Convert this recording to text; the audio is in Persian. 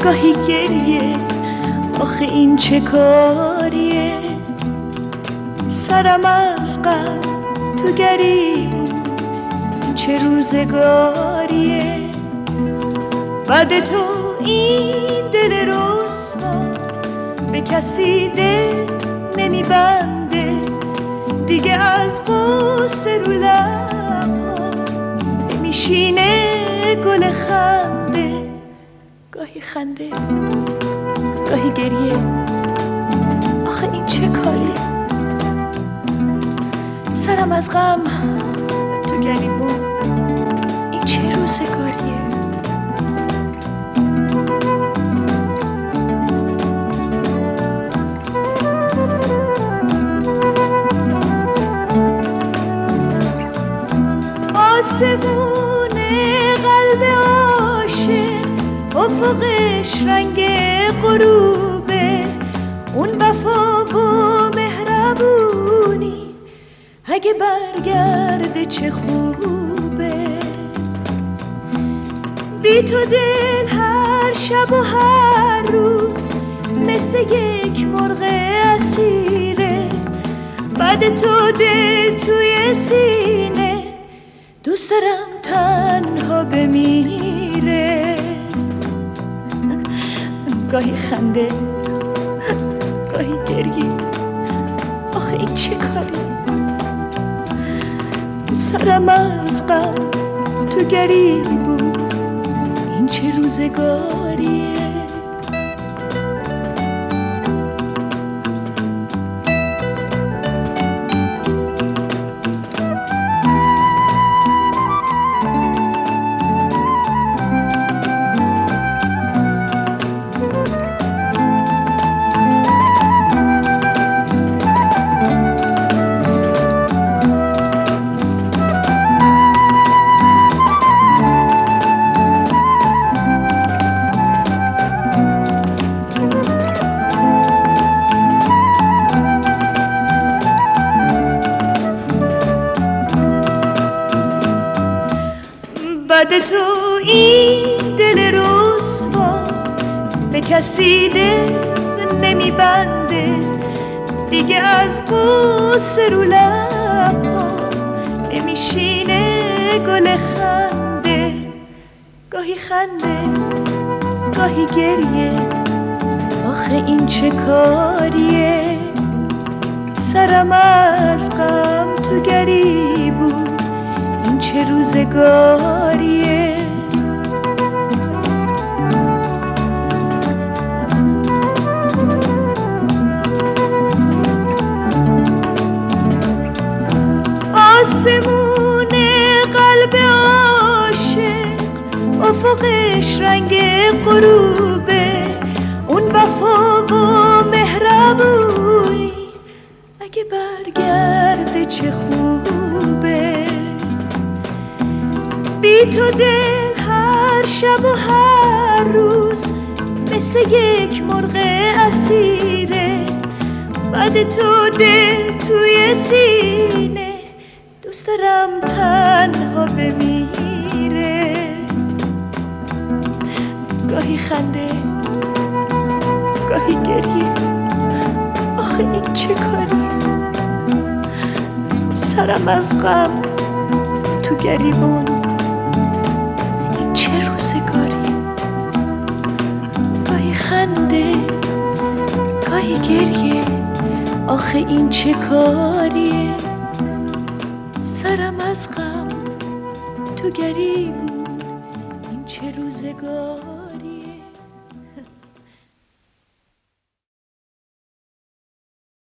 گاهی گریه، آخه این چه کاریه؟ سرم از غم تو گریبون، این چه روزگاریه؟ بعد تو این دل رسوا به کسی دل نمیبنده، دیگه از غصه رو لبها نمیشینه گل خنده. گاهی خنده گاهی گریه، آخه این چه کاریه؟ سرم از غم تو گریبون، این چه روزگاریه؟ آسمون قلب عاشق افقش رنگ غروبه، اون وفا و مهربونی اگه برگرده چه خوبه. بی تو دل هر شب و هر روز مثل یک مرغ اسیره، بعد تو دل توی سینه دوست دارم تنها بمیره. گاهی خنده گاهی گریه، آخه این چه کاری؟ سرم از غم تو گریبون، این چه روزگاریه؟ بعد تو این دل رسوا به کسی دل نمیبنده، دیگه از غصه رو لبها نمیشینه گل خنده. گاهی خنده گاهی گریه، آخه این چه کاریه؟ سرم از غم تو گریبون، این چه روزگاریه؟ آسمون قلب عاشق افقش رنگ غروبه، اون وفا و مهربونی اگه برگرده چه خوبه. بی تو دل هر شب و هر روز مثل یک مرغ اسیره، بعد تو دل توی سینه دوست دارم تنها بمیره. گاهی خنده گاهی گریه، آخه این چه کاری؟ سرم از غم تو گریبون، این چه روزگاری؟ گاهی خنده گاهی گریه، آخه این چه کاریه؟ سرم از غم تو گریبون، این چه روزگاری؟